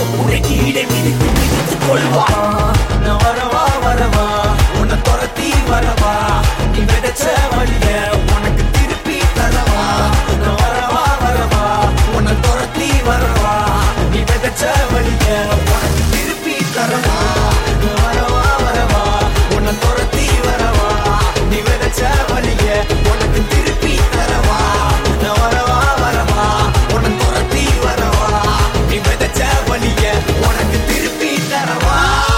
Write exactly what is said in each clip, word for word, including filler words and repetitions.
உன்னை கீழே மிதித்து மிதித்து கொள்வா. நான் வரவா வரவா உன்னை துரத்தி வரவா, நீ விதைச்ச வழிய உனக்கு திருப்பி தரவா. நான் வரவா வரவா உன்னை துரத்தி வரவா, நீ விதைச்ச வழிய உனக்கு திருப்பி தரவா. நான் வரவா வரவா உன்னை துரத்தி வரவா, நீ விதைச்ச வழிய உனக்கு திருப்பி தரவா. நான் வரவா வரவா உன்னை துரத்தி வரவா, நீ விதைச்ச வழிய உனக்கு திருப்பி தரவா.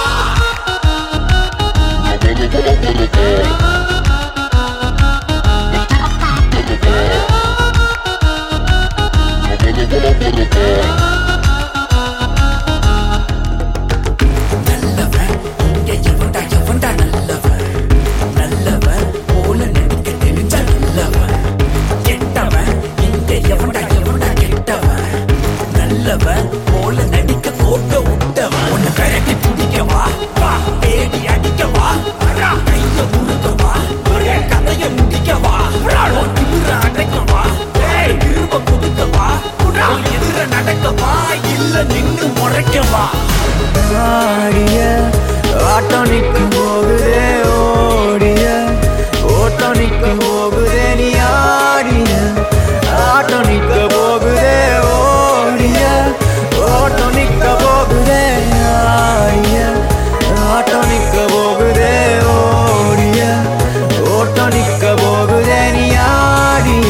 நல்லவன் இங்க எவன்டா எவன்டா நல்லவன், நல்லவன் போல நடிக்க தெரிஞ்ச நல்லவன். கெட்டவன் இங்க எவன்டா எவன்டா கெட்டவன், நல்லவன் போல நடிக்க போட்ட விட்டவன். உன்னை விரட்டி பிடிக்கவா வா, தேடி அடிக்கவா, கைய முழுக்கவா, கதைய முடிக்கவா, திமிர அடைக்கவா, திரும்ப கொடுக்கவா, எதிர நடக்கவா, இல்ல நின்று முறைக்கவா. ஆடிய ஆட்டம் நிற்கும் போகுதே, ஓடிய ஓட்டம் நிற்கும் போகுதே, நீ ஆடிய ஆட்டம் நிற்க போகுதே, ஓடிய ஓட்டம் நிற்க போகுதே. ஆடிய ஆட்டம் நிற்க போகுதே, ஓடிய ஓட்டம் நிற்க போகுதே, நீ ஆடிய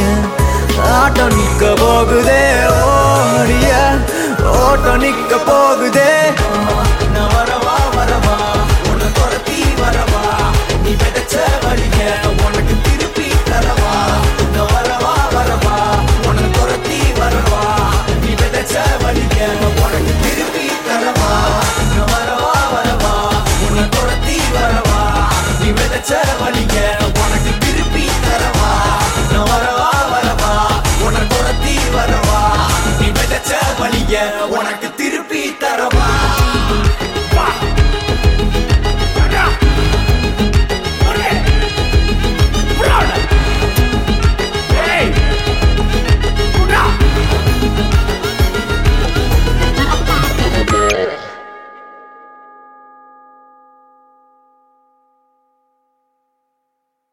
ஆட்டம் நிற்க போகுதே, ஓடிய ஓட்டம் நிற்க போகுதே.